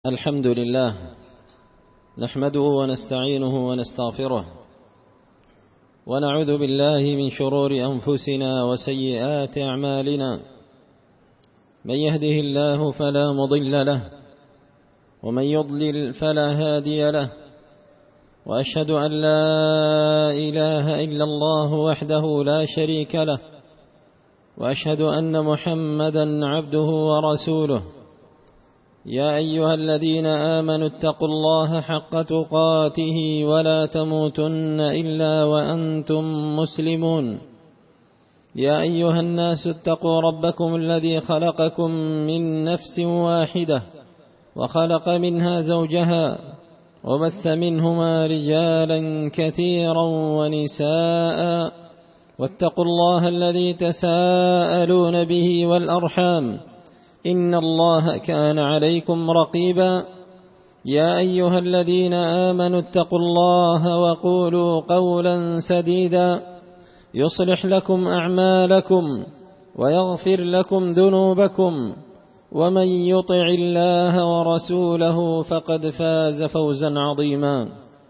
الحمد لله نحمده ونستعينه ونستغفره ونعوذ بالله من شرور أنفسنا وسيئات أعمالنا. من يهده الله فلا مضل له ومن يضلل فلا هادي له، وأشهد أن لا إله إلا الله وحده لا شريك له، وأشهد أن محمدا عبده ورسوله. يا أيها الذين آمنوا اتقوا الله حق تقاته ولا تموتن إلا وأنتم مسلمون. يا أيها الناس اتقوا ربكم الذي خلقكم من نفس واحدة وخلق منها زوجها وبث منهما رجالا كثيرا ونساء، واتقوا الله الذي تساءلون به والأرحام إن الله كان عليكم رقيبا. يا أيها الذين آمنوا اتقوا الله وقولوا قولا سديدا يصلح لكم أعمالكم ويغفر لكم ذنوبكم، ومن يطع الله ورسوله فقد فاز فوزا عظيما.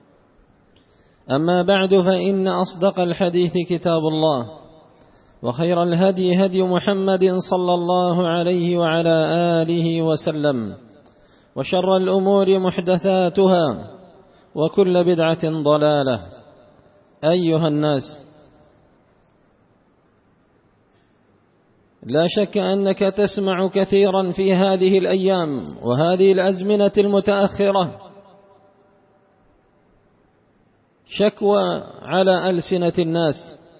أما بعد، فإن أصدق الحديث كتاب الله، وخير الهدي هدي محمد صلى الله عليه وعلى آله وسلم، وشر الأمور محدثاتها، وكل بدعة ضلالة. أيها الناس، لا شك أنك تسمع كثيرا في هذه الأيام وهذه الأزمنة المتأخرة شكوى على ألسنة الناس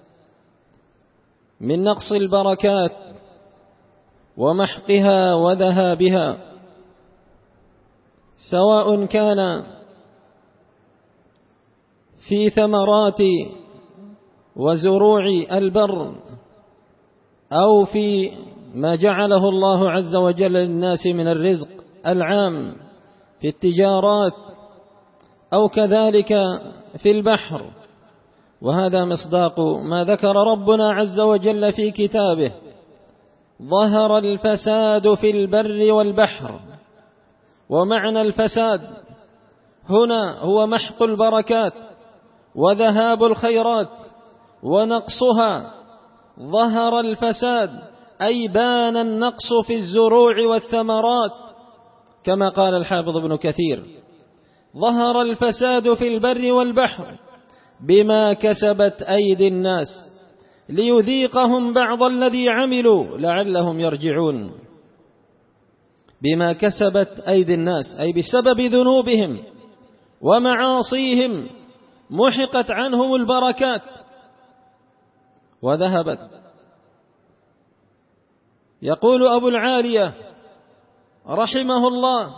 من نقص البركات ومحقها وذهابها، سواء كان في ثمرات وزروع البر أو في ما جعله الله عز وجل للناس من الرزق العام في التجارات، أو كذلك في البحر. وهذا مصداق ما ذكر ربنا عز وجل في كتابه: ظهر الفساد في البر والبحر. ومعنى الفساد هنا هو محق البركات وذهاب الخيرات ونقصها. ظهر الفساد أي بان النقص في الزروع والثمرات، كما قال الحافظ ابن كثير: ظهر الفساد في البر والبحر بما كسبت أيدي الناس ليذيقهم بعض الذي عملوا لعلهم يرجعون. بما كسبت أيدي الناس أي بسبب ذنوبهم ومعاصيهم محقت عنهم البركات وذهبت. يقول أبو العالية رحمه الله: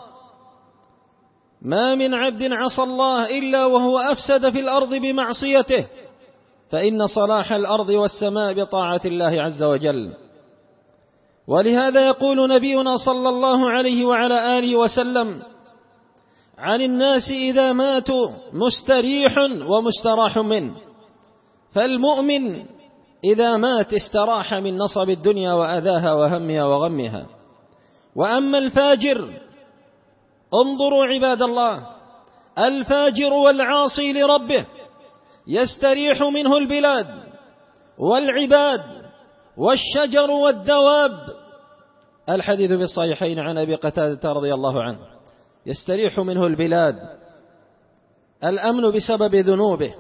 ما من عبد عصى الله إلا وهو أفسد في الأرض بمعصيته، فإن صلاح الأرض والسماء بطاعة الله عز وجل. ولهذا يقول نبينا صلى الله عليه وعلى آله وسلم عن الناس إذا ماتوا: مستريح ومستراح منه. فالمؤمن إذا مات استراح من نصب الدنيا وأذاها وهمها وغمها. وأما الفاجر، انظروا عباد الله، الفاجر والعاصي لربه يستريح منه البلاد والعباد والشجر والدواب. الحديث في الصحيحين عن أبي قتادة رضي الله عنه: يستريح منه البلاد. الأمن بسبب ذنوبه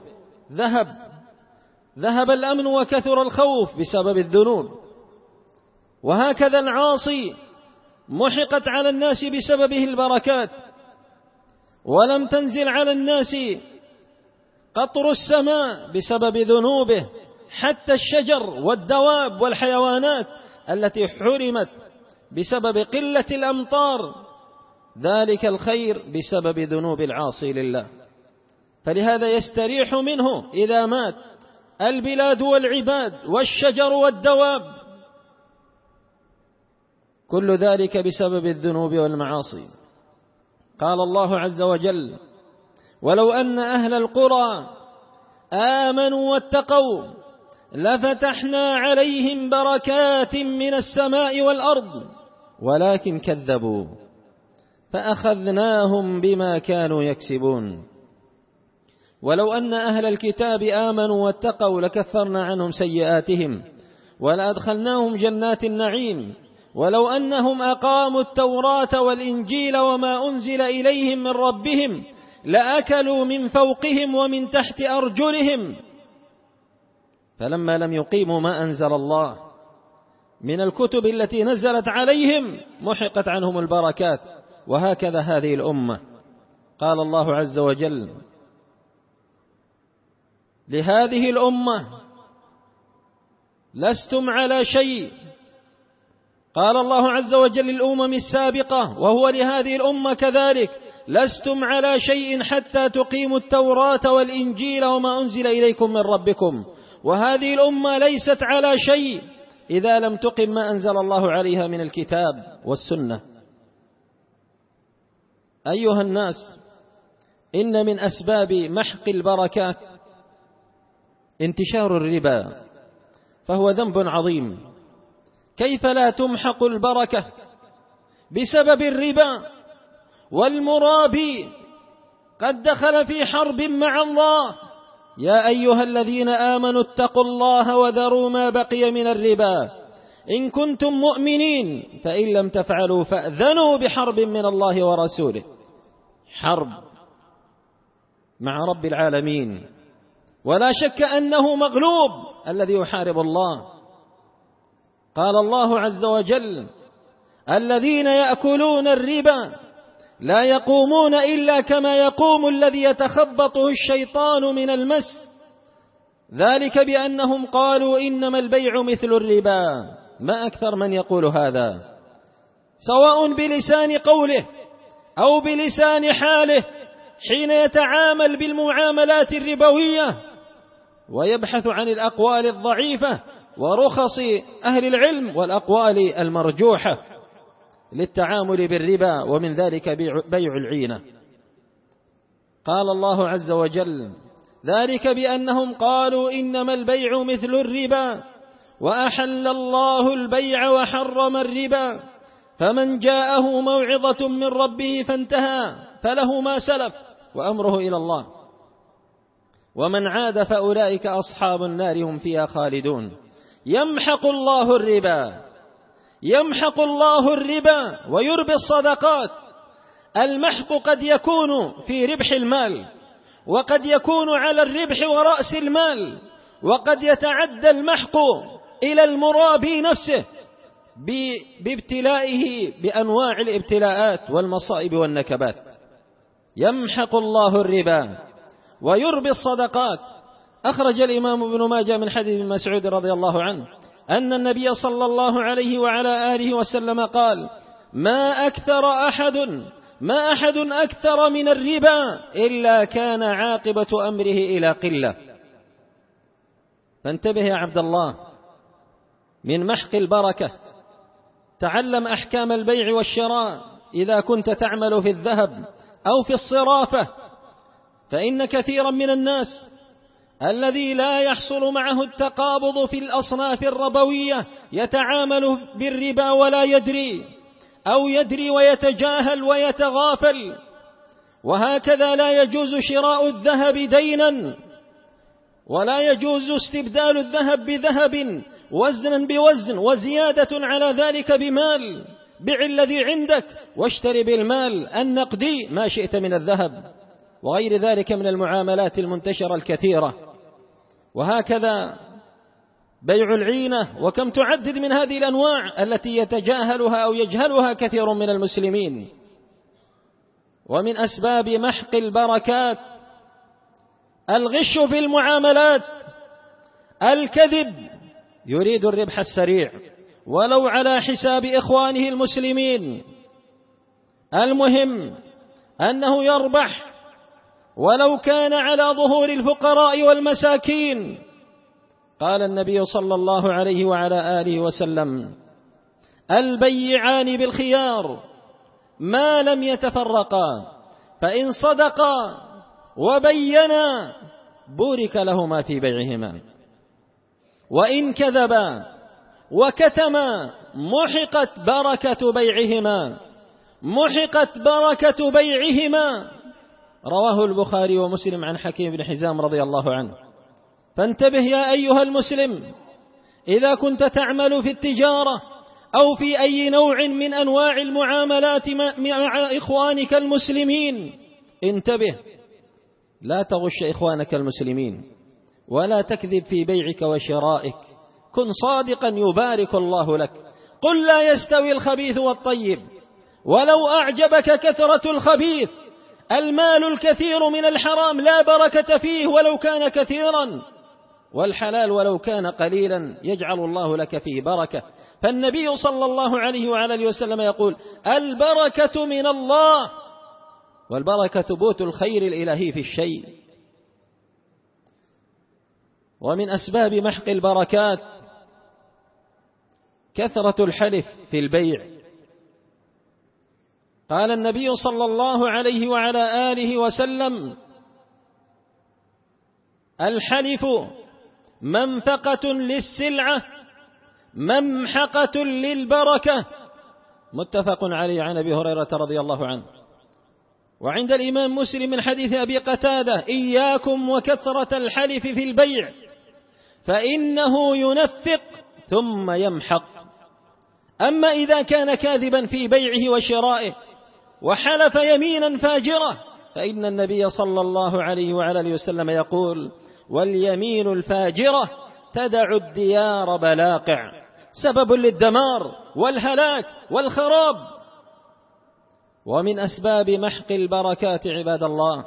ذهب الأمن وكثر الخوف بسبب الذنوب. وهكذا العاصي محقت على الناس بسببه البركات، ولم تنزل على الناس قطر السماء بسبب ذنوبه، حتى الشجر والدواب والحيوانات التي حرمت بسبب قلة الأمطار، ذلك الخير بسبب ذنوب العاصي لله. فلهذا يستريح منه إذا مات البلاد والعباد والشجر والدواب، كل ذلك بسبب الذنوب والمعاصي. قال الله عز وجل: ولو أن أهل القرى آمنوا واتقوا لفتحنا عليهم بركات من السماء والأرض ولكن كذبوا فأخذناهم بما كانوا يكسبون. ولو أن أهل الكتاب آمنوا واتقوا لكفرنا عنهم سيئاتهم ولأدخلناهم جنات النعيم. ولو أنهم أقاموا التوراة والإنجيل وما أنزل إليهم من ربهم لأكلوا من فوقهم ومن تحت أرجلهم. فلما لم يقيموا ما أنزل الله من الكتب التي نزلت عليهم محقت عنهم البركات. وهكذا هذه الأمة. قال الله عز وجل لهذه الأمة لستم على شيء. قال الله عز وجل للأمم السابقة وهو لهذه الأمة كذلك لستم على شيء حتى تقيموا التوراة والإنجيل وما أنزل إليكم من ربكم. وهذه الأمة ليست على شيء إذا لم تقم ما أنزل الله عليها من الكتاب والسنة. أيها الناس، إن من أسباب محق البركات انتشار الربا، فهو ذنب عظيم. كيف لا تمحق البركة بسبب الربا؟ والمرابي قد دخل في حرب مع الله. يا أيها الذين آمنوا اتقوا الله وذروا ما بقي من الربا إن كنتم مؤمنين فإن لم تفعلوا فأذنوا بحرب من الله ورسوله. حرب مع رب العالمين، ولا شك أنه مغلوب الذي يحارب الله. قال الله عز وجل الذين يأكلون الربا لا يقومون إلا كما يقوم الذي يتخبطه الشيطان من المس ذلك بأنهم قالوا إنما البيع مثل الربا. ما أكثر من يقول هذا، سواء بلسان قوله أو بلسان حاله، حين يتعامل بالمعاملات الربوية ويبحث عن الأقوال الضعيفة ورخص أهل العلم والأقوال المرجوحة للتعامل بالربا، ومن ذلك بيع العينة. قال الله عز وجل ذلك بأنهم قالوا إنما البيع مثل الربا وأحل الله البيع وحرم الربا فمن جاءه موعظة من ربه فانتهى فله ما سلف وأمره إلى الله ومن عاد فأولئك أصحاب النار هم فيها خالدون. يمحق الله الربا ويربي الصدقات. المحق قد يكون في ربح المال، وقد يكون على الربح ورأس المال، وقد يتعدى المحق إلى المرابي نفسه بابتلائه بأنواع الابتلاءات والمصائب والنكبات. يمحق الله الربا ويربي الصدقات. أخرج الإمام ابن ماجه من حديث ابن مسعود رضي الله عنه أن النبي صلى الله عليه وعلى آله وسلم قال ما أحد أكثر من الربا إلا كان عاقبة أمره إلى قلة. فانتبه يا عبد الله من محق البركة. تعلم أحكام البيع والشراء إذا كنت تعمل في الذهب أو في الصرافة، فإن كثيرا من الناس الذي لا يحصل معه التقابض في الأصناف الربوية يتعامل بالربا ولا يدري، أو يدري ويتجاهل ويتغافل. وهكذا لا يجوز شراء الذهب دينا، ولا يجوز استبدال الذهب بذهب وزنا بوزن وزيادة على ذلك بمال. بع الذي عندك واشتري بالمال النقدي ما شئت من الذهب وغير ذلك من المعاملات المنتشرة الكثيرة. وهكذا بيع العينة، وكم تعدد من هذه الأنواع التي يتجاهلها أو يجهلها كثير من المسلمين. ومن أسباب محق البركات الغش في المعاملات، الكذب، يريد الربح السريع ولو على حساب إخوانه المسلمين. المهم أنه يربح ولو كان على ظهور الفقراء والمساكين. قال النبي صلى الله عليه وعلى آله وسلم البيعان بالخيار ما لم يتفرقا فإن صدقا وبينا بورك لهما في بيعهما وإن كذبا وكتما محقت بركة بيعهما محقت بركة بيعهما. رواه البخاري ومسلم عن حكيم بن حزام رضي الله عنه. فانتبه يا أيها المسلم، إذا كنت تعمل في التجارة أو في أي نوع من أنواع المعاملات مع إخوانك المسلمين، انتبه، لا تغش إخوانك المسلمين، ولا تكذب في بيعك وشرائك، كن صادقا يبارك الله لك. قل لا يستوي الخبيث والطيب، ولو أعجبك كثرة الخبيث. المال الكثير من الحرام لا بركة فيه ولو كان كثيرا، والحلال ولو كان قليلا يجعل الله لك فيه بركة. فالنبي صلى الله عليه وعلى آله وسلم يقول: البركة من الله، والبركة ثبوت الخير الإلهي في الشيء. ومن أسباب محق البركات كثرة الحلف في البيع. قال النبي صلى الله عليه وعلى آله وسلم: الحلف منفقة للسلعة ممحقة للبركة. متفق عليه عن أبي هريرة رضي الله عنه. وعند الإمام مسلم من حديث أبي قتادة: إياكم وكثرة الحلف في البيع فإنه ينفق ثم يمحق. أما إذا كان كاذبا في بيعه وشرائه وحلف يمينا فاجرة، فإن النبي صلى الله عليه وعلى آله وسلم يقول: واليمين الفاجرة تدع الديار بلاقع، سبب للدمار والهلاك والخراب. ومن أسباب محق البركات عباد الله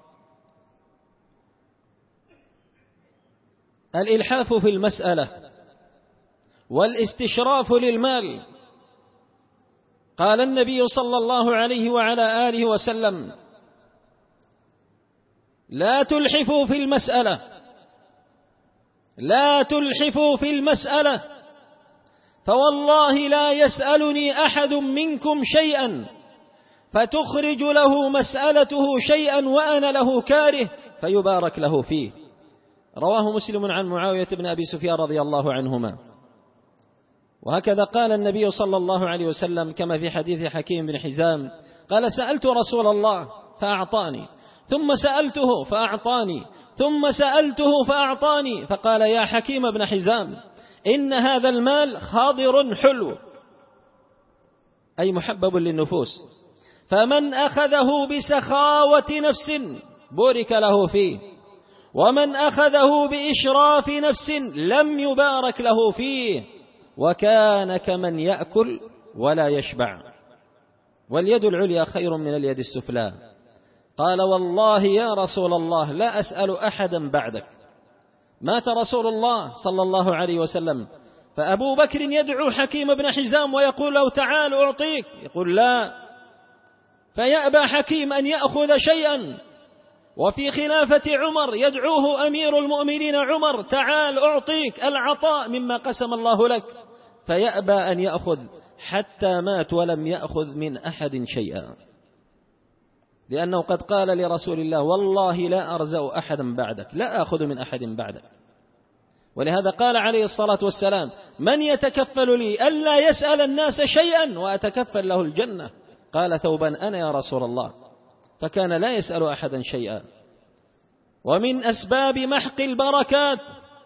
الإلحاف في المسألة والاستشراف للمال. قال النبي صلى الله عليه وعلى آله وسلم: لا تلحفوا في المسألة، لا تلحفوا في المسألة، فوالله لا يسألني أحد منكم شيئا فتخرج له مسألته شيئا وأنا له كاره فيبارك له فيه. رواه مسلم عن معاوية بن أبي سفيان رضي الله عنهما. وهكذا قال النبي صلى الله عليه وسلم كما في حديث حكيم بن حزام قال: سألت رسول الله فأعطاني، ثم سألته فأعطاني، ثم سألته فأعطاني، فقال: يا حكيم بن حزام، إن هذا المال خاضر حلو، أي محبب للنفوس، فمن أخذه بسخاوة نفس بورك له فيه، ومن أخذه بإشراف نفس لم يبارك له فيه، وكان كمن يأكل ولا يشبع، واليد العليا خير من اليد السفلى. قال: والله يا رسول الله لا أسأل أحدا بعدك. مات رسول الله صلى الله عليه وسلم، فأبو بكر يدعو حكيم بن حزام ويقول له: تعال أعطيك، يقول: لا، فيأبى حكيم أن يأخذ شيئا. وفي خلافة عمر يدعوه أمير المؤمنين عمر: تعال أعطيك العطاء مما قسم الله لك، فيأبى أن يأخذ، حتى مات ولم يأخذ من أحد شيئا، لأنه قد قال لرسول الله: والله لا أرزق أحدا بعدك، لا أخذ من أحد بعدك. ولهذا قال عليه الصلاة والسلام: من يتكفل لي ألا يسأل الناس شيئا وأتكفل له الجنة؟ قال ثوبان: أنا يا رسول الله. فكان لا يسأل أحدا شيئا. ومن أسباب محق البركات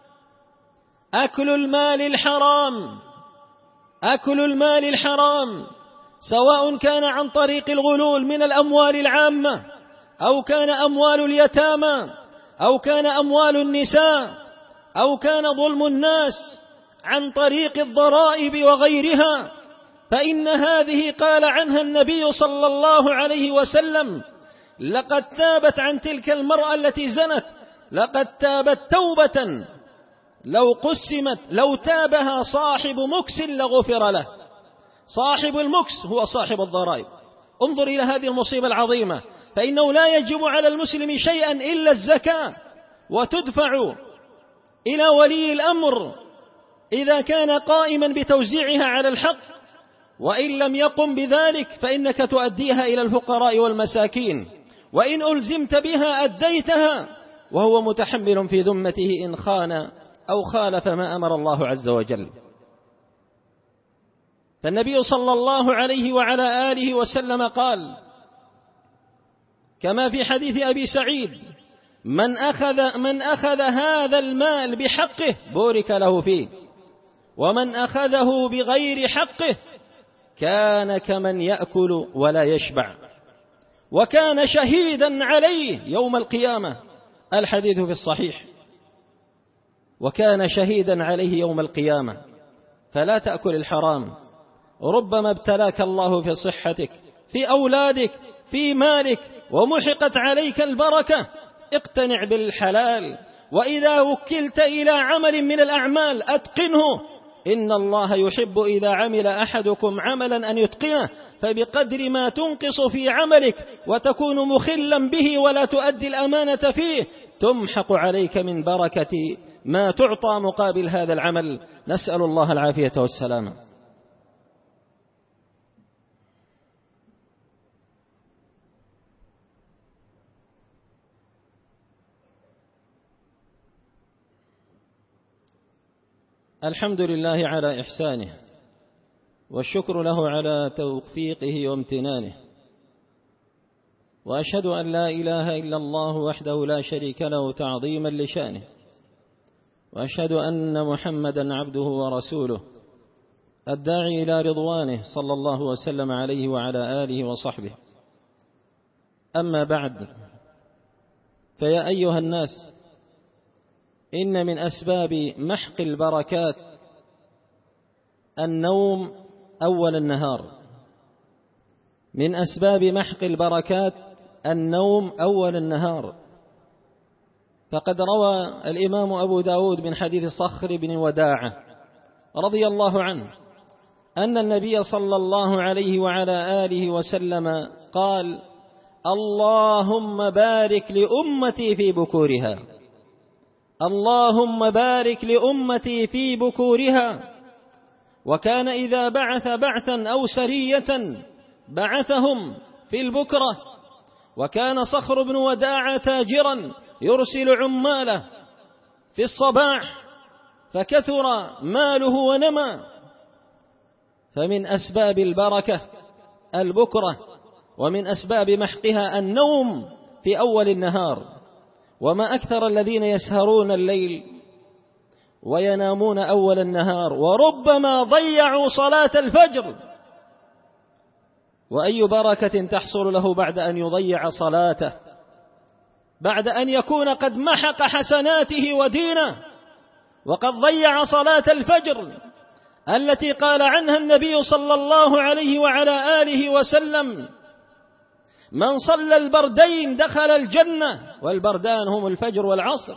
أكل المال الحرام. أكل المال الحرام، سواء كان عن طريق الغلول من الأموال العامة، أو كان أموال اليتامى، أو كان أموال النساء، أو كان ظلم الناس عن طريق الضرائب وغيرها، فإن هذه قال عنها النبي صلى الله عليه وسلم: لقد تابت عن تلك المرأة التي زنت، لقد تابت توبة لو قسمت، لو تابها صاحب مكس لغفر له. صاحب المكس هو صاحب الضرائب. انظر إلى هذه المصيبة العظيمة، فإنه لا يجب على المسلم شيئا إلا الزكاة، وتدفع إلى ولي الأمر إذا كان قائما بتوزيعها على الحق، وإن لم يقم بذلك فإنك تؤديها إلى الفقراء والمساكين، وإن ألزمت بها أديتها، وهو متحمل في ذمته إن خان أو خالف ما أمر الله عز وجل. فالنبي صلى الله عليه وعلى آله وسلم قال كما في حديث أبي سعيد: من أخذ هذا المال بحقه بورك له فيه، ومن أخذه بغير حقه كان كمن يأكل ولا يشبع، وكان شهيدا عليه يوم القيامة. الحديث في الصحيح. وكان شهيدا عليه يوم القيامة. فلا تأكل الحرام. ربما ابتلاك الله في صحتك، في أولادك، في مالك، ومحقت عليك البركة. اقتنع بالحلال، وإذا وكلت إلى عمل من الأعمال أتقنه. إن الله يحب إذا عمل أحدكم عملا أن يتقنه، فبقدر ما تنقص في عملك وتكون مخلا به ولا تؤدي الأمانة فيه تمحق عليك من بركة ما تعطى مقابل هذا العمل. نسأل الله العافية والسلامة. الحمد لله على إحسانه، والشكر له على توفيقه وامتنانه، وأشهد أن لا إله إلا الله وحده لا شريك له تعظيما لشانه، وأشهد أن محمدا عبده ورسوله الداعي إلى رضوانه صلى الله وسلم عليه وعلى آله وصحبه. أما بعد، فيا أيها الناس، إن من أسباب محق البركات النوم أول النهار. من أسباب محق البركات النوم أول النهار. فقد روى الإمام أبو داود من حديث صخر بن وداعة رضي الله عنه أن النبي صلى الله عليه وعلى آله وسلم قال: اللهم بارك لأمتي في بكورها، اللهم بارك لأمتي في بكورها. وكان إذا بعث بعثا أو سرية بعثهم في البكرة. وكان صخر بن وداعة تاجرا يرسل عماله في الصباح، فكثر ماله ونمى. فمن أسباب البركة البكرة، ومن أسباب محقها النوم في أول النهار. وما أكثر الذين يسهرون الليل وينامون أول النهار، وربما ضيعوا صلاة الفجر. وأي بركة تحصل له بعد أن يضيع صلاته، بعد أن يكون قد محق حسناته ودينه، وقد ضيع صلاة الفجر التي قال عنها النبي صلى الله عليه وعلى آله وسلم: من صلى البردين دخل الجنة. والبردان هم الفجر والعصر.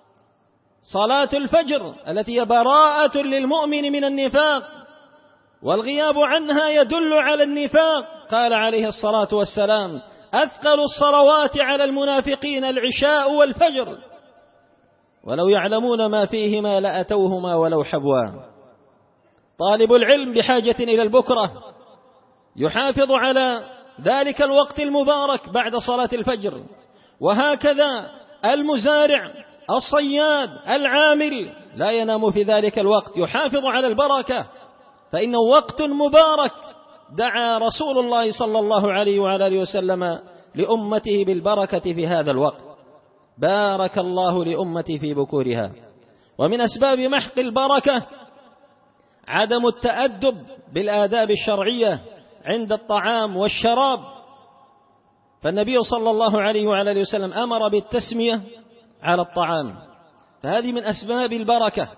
صلاة الفجر التي هي براءة للمؤمن من النفاق، والغياب عنها يدل على النفاق. قال عليه الصلاة والسلام: أثقل الصلوات على المنافقين العشاء والفجر، ولو يعلمون ما فيهما لأتوهما ولو حبوا. طالب العلم بحاجة إلى البكرة يحافظ على ذلك الوقت المبارك بعد صلاة الفجر. وهكذا المزارع، الصياد، العامل لا ينام في ذلك الوقت، يحافظ على البركة، فإنه وقت مبارك. دعا رسول الله صلى الله عليه وعلى آله وسلم لأمته بالبركة في هذا الوقت. بارك الله لأمتي في بكورها. ومن أسباب محق البركة عدم التأدب بالآداب الشرعية عند الطعام والشراب. فالنبي صلى الله عليه وعلى آله وسلم أمر بالتسمية على الطعام، فهذه من أسباب البركة.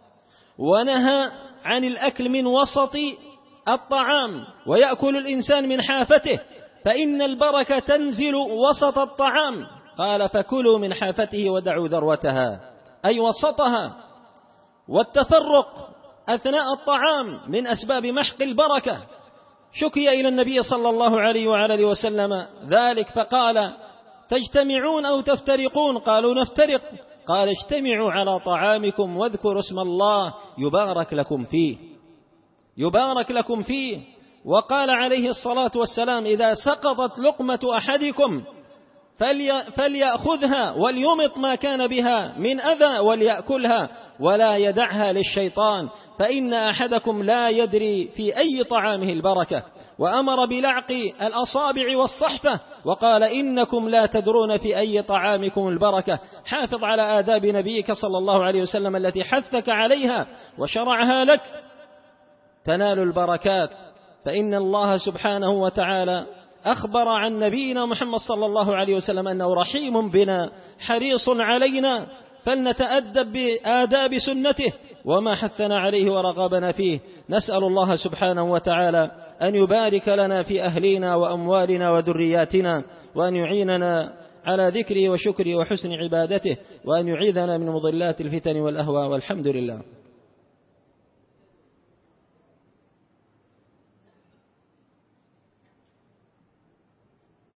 ونهى عن الأكل من وسط الطعام، ويأكل الإنسان من حافته، فإن البركة تنزل وسط الطعام. قال: فكلوا من حافته ودعوا ذروتها، أي وسطها. والتفرق أثناء الطعام من أسباب محق البركة. شكي إلى النبي صلى الله عليه وعلى آله وسلم ذلك، فقال: تجتمعون أو تفترقون؟ قالوا: نفترق. قال: اجتمعوا على طعامكم واذكروا اسم الله يبارك لكم فيه، يبارك لكم فيه. وقال عليه الصلاة والسلام: إذا سقطت لقمة أحدكم فليأخذها وليمط ما كان بها من أذى وليأكلها، ولا يدعها للشيطان، فإن أحدكم لا يدري في أي طعامه البركة. وأمر بلعق الأصابع والصحفة وقال إنكم لا تدرون في أي طعامكم البركة. حافظ على آداب نبيك صلى الله عليه وسلم التي حثك عليها وشرعها لك تنال البركات. فإن الله سبحانه وتعالى أخبر عن نبينا محمد صلى الله عليه وسلم أنه رحيم بنا حريص علينا، فلنتأدب بآداب سنته وما حثنا عليه ورغبنا فيه. نسأل الله سبحانه وتعالى أن يبارك لنا في أهلنا وأموالنا وذرياتنا، وأن يعيننا على ذكره وشكره وحسن عبادته، وأن يعيذنا من مضلات الفتن والأهواء، والحمد لله.